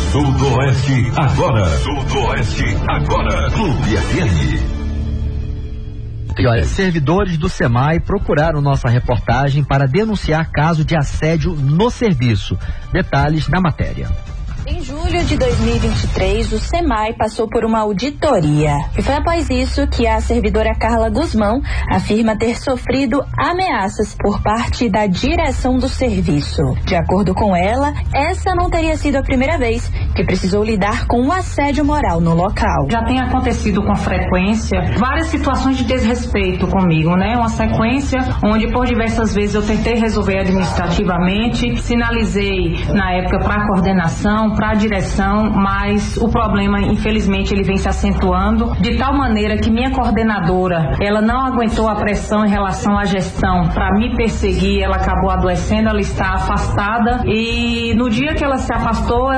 Sudoeste agora. Sudoeste agora. Clube FM. E olha, servidores do SEMAI procuraram nossa reportagem para denunciar caso de assédio no serviço. Detalhes na matéria. Em julho de 2023, o SEMAI passou por uma auditoria. E foi após isso que a servidora Carla Guzmão afirma ter sofrido ameaças por parte da direção do serviço. De acordo com ela, essa não teria sido a primeira vez que precisou lidar com um assédio moral no local. Já tem acontecido com frequência várias situações de desrespeito comigo, né? Uma sequência onde por diversas vezes eu tentei resolver administrativamente, sinalizei na época para a coordenação, para a direção, mas o problema, infelizmente, ele vem se acentuando de tal maneira que minha coordenadora, ela não aguentou a pressão em relação à gestão para me perseguir, ela acabou adoecendo, ela está afastada e no dia que ela se afastou,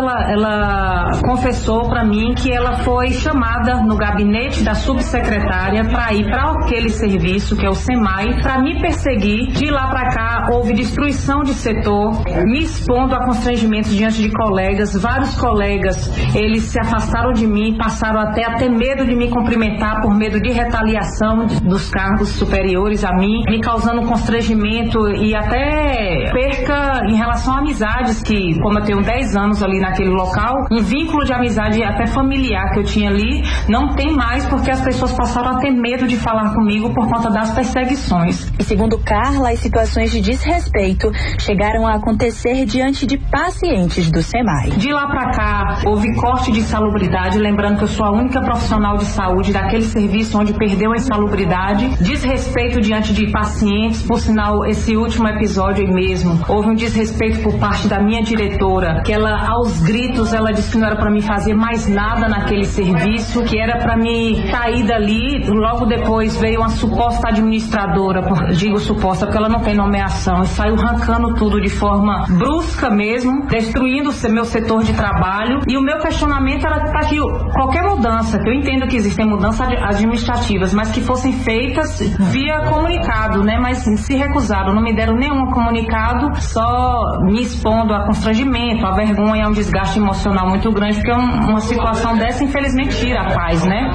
ela confessou para mim que ela foi chamada no gabinete da subsecretária para ir para aquele serviço, que é o SEMAI, para me perseguir. De lá para cá, houve destruição de setor, me expondo a constrangimentos diante de colegas. Vários colegas, eles se afastaram de mim, passaram até a ter medo de me cumprimentar por medo de retaliação dos cargos superiores a mim, me causando constrangimento e até perca em relação a amizades que, como eu tenho 10 anos ali naquele local, um vínculo de amizade até familiar que eu tinha ali, não tem mais porque as pessoas passaram a ter medo de falar comigo por conta das perseguições. E segundo Carla, as situações de desrespeito chegaram a acontecer diante de pacientes do SEMAI. De lá pra cá, houve corte de insalubridade, lembrando que eu sou a única profissional de saúde daquele serviço onde perdeu a insalubridade, desrespeito diante de pacientes, por sinal, esse último episódio aí mesmo, houve um desrespeito por parte da minha diretora, que ela, aos gritos, ela disse que não era pra mim fazer mais nada naquele serviço, que era pra mim sair dali. Logo depois veio uma suposta administradora, digo suposta porque ela não tem nomeação, e saiu arrancando tudo de forma brusca mesmo, destruindo o meu setor de trabalho. E o meu questionamento era para que qualquer mudança, que eu entendo que existem mudanças administrativas, mas que fossem feitas via comunicado, né? Mas se recusaram, não me deram nenhum comunicado, só me expondo a constrangimento, a vergonha, a um desgaste emocional muito grande, porque uma situação dessa infelizmente tira a paz, né?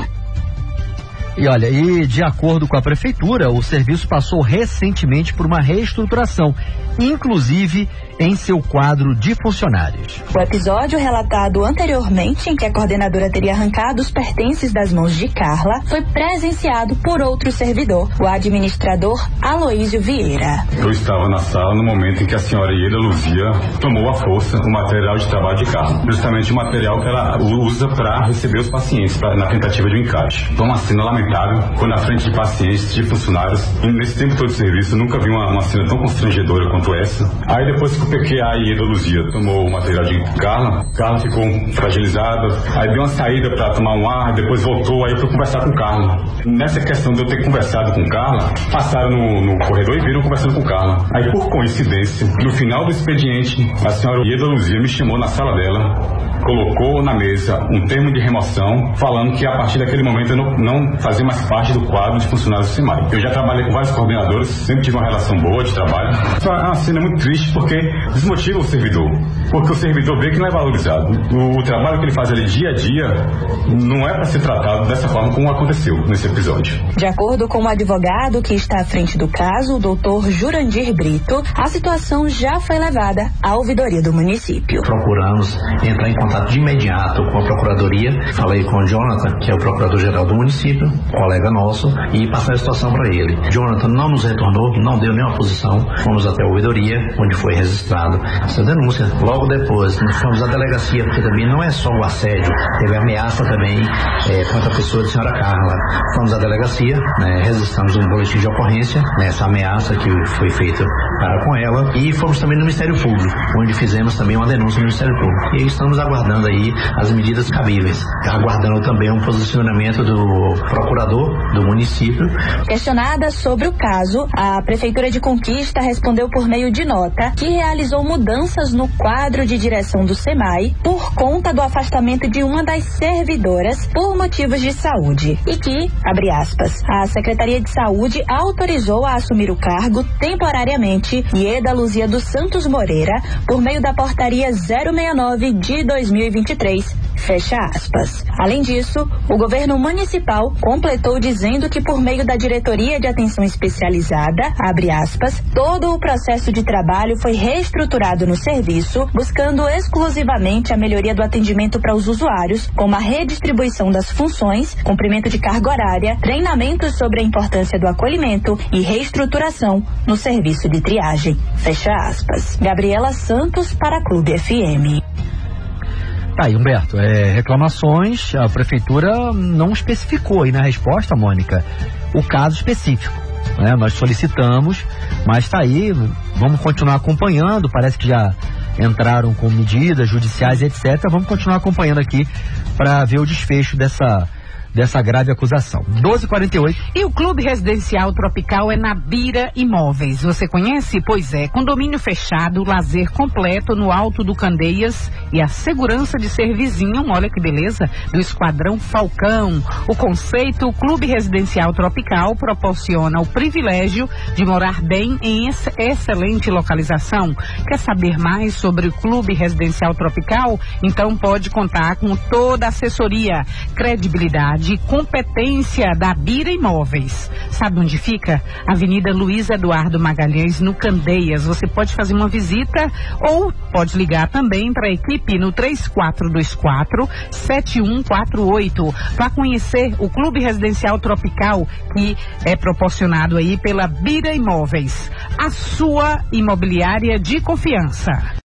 E olha, de acordo com a prefeitura, o serviço passou recentemente por uma reestruturação, inclusive em seu quadro de funcionários. O episódio relatado anteriormente, em que a coordenadora teria arrancado os pertences das mãos de Carla, foi presenciado por outro servidor, o administrador Aloísio Vieira. Eu estava na sala no momento em que a senhora Ieda Luzia tomou à força o material de trabalho de Carla, justamente o material que ela usa para receber os pacientes, na tentativa de um encaixe. Foi uma cena lamentável, foi na frente de pacientes, de funcionários, e nesse tempo todo de serviço eu nunca vi uma cena tão constrangedora quanto essa. Aí depois que o PQA e Ieda Luzia tomou o material de Carla ficou fragilizada, aí deu uma saída para tomar um ar, depois voltou, aí foi conversar com Carla. Nessa questão de eu ter conversado com Carla, passaram no corredor e viram conversando com Carla. Aí por coincidência, no final do expediente, a senhora Ieda Luzia me chamou na sala dela, colocou na mesa um termo de remoção, falando que a partir daquele momento eu não fazia mais parte do quadro de funcionários do SEMAI. Eu já trabalhei com vários coordenadores, sempre tive uma relação boa de trabalho. Isso é uma cena muito triste porque desmotiva o servidor, porque o servidor vê que não é valorizado. O trabalho que ele faz ali dia a dia não é para ser tratado dessa forma como aconteceu nesse episódio. De acordo com o advogado que está à frente do caso, o doutor Jurandir Brito, a situação já foi levada à ouvidoria do município. Procuramos entrar em contato de imediato com a procuradoria, falei com o Jonathan, que é o procurador-geral do município, colega nosso, e passei a situação para ele. Jonathan não nos retornou, não deu nenhuma posição, fomos até a ouvidoria, onde foi registrado essa denúncia. Logo depois, nós fomos à delegacia, porque também não é só o assédio, teve ameaça também contra a pessoa da senhora Carla. Fomos à delegacia, registramos um boletim de ocorrência nessa ameaça que foi feita para com ela, e fomos também no Ministério Público, onde fizemos também uma denúncia no Ministério Público. E aí estamos aguardando aí as medidas cabíveis, aguardando também um posicionamento do procurador do município. Questionada sobre o caso, a Prefeitura de Conquista respondeu por meio de nota que realizou mudanças no quadro de direção do SEMAI por conta do afastamento de uma das servidoras por motivos de saúde e que, abre aspas, a Secretaria de Saúde autorizou a assumir o cargo temporariamente presidente Ieda Luzia dos Santos Moreira por meio da portaria 069 de 2023. Fecha aspas. Além disso, o governo municipal completou dizendo que por meio da Diretoria de Atenção Especializada, abre aspas, todo o processo de trabalho foi reestruturado no serviço, buscando exclusivamente a melhoria do atendimento para os usuários, como a redistribuição das funções, cumprimento de carga horária, treinamentos sobre a importância do acolhimento e reestruturação no serviço de triagem. Fecha aspas. Gabriela Santos para a Clube FM. Tá aí, Humberto, reclamações, a prefeitura não especificou aí na resposta, Mônica, o caso específico, né? Nós solicitamos, mas tá aí, vamos continuar acompanhando, parece que já entraram com medidas judiciais, etc. Vamos continuar acompanhando aqui para ver o desfecho dessa grave acusação. 12h48. E o Clube Residencial Tropical é na Bira Imóveis. Você conhece? Pois é, condomínio fechado, lazer completo no Alto do Candeias e a segurança de ser vizinho, olha que beleza, do Esquadrão Falcão. O conceito Clube Residencial Tropical proporciona o privilégio de morar bem em excelente localização. Quer saber mais sobre o Clube Residencial Tropical? Então pode contar com toda a assessoria, credibilidade e competência da Bira Imóveis. Sabe onde fica? Avenida Luiz Eduardo Magalhães, no Candeias. Você pode fazer uma visita ou pode ligar também para a equipe no 3424-7148 para conhecer o Clube Residencial Tropical, que é proporcionado aí pela Bira Imóveis, a sua imobiliária de confiança.